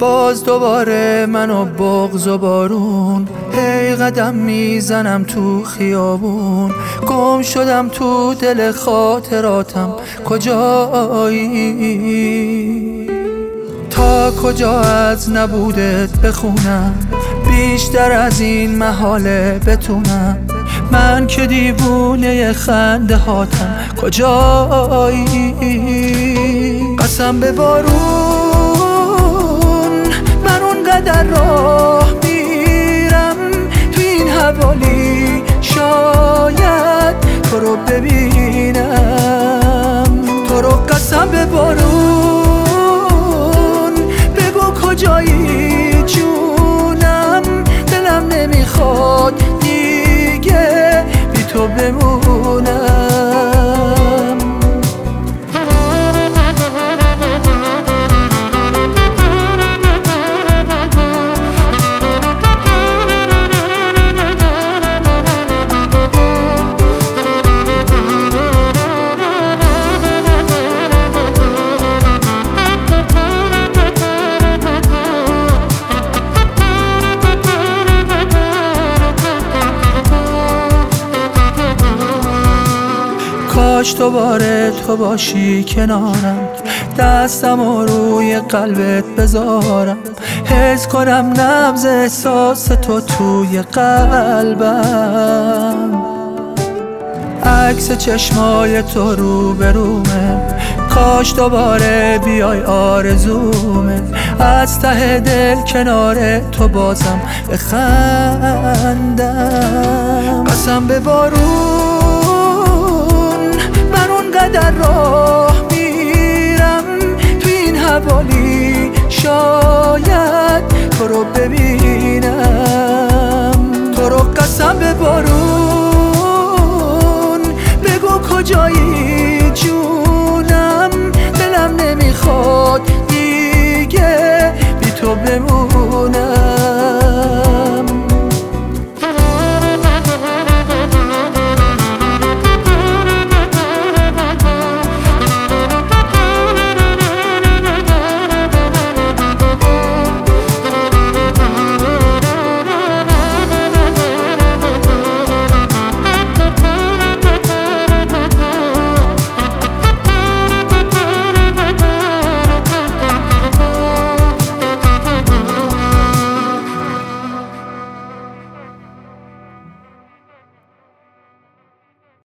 باز دوباره منو بغض و بارون، هی قدم میزنم تو خیابون، گم شدم تو دل خاطراتم، کجایی؟ تا کجا از نبودت بخونم، بیشتر از این محاله بتونم، من که دیوونه خنده هاتم، کجایی؟ قسم به بارون من اونقدر راه میرم تو این حوالی، شاید تو رو ببینم، تو رو قسم به بارون بگو کجایی جونم، دلم نمیخواد دیگه بی تو بمونم. کاش دوباره تو باشی کنارم، دستم روی قلبت بذارم، حس کنم نبض احساس تو توی قلبم، عکس چشمای تو رو برومه، کاش دوباره بیای آرزومه، از ته دل کنار تو بازم بخندم. قسم به بارون من اونقدر راه میرم تو این حوالی، شاید تو رو ببینم، تو رو قسم به بارون بگو کجایی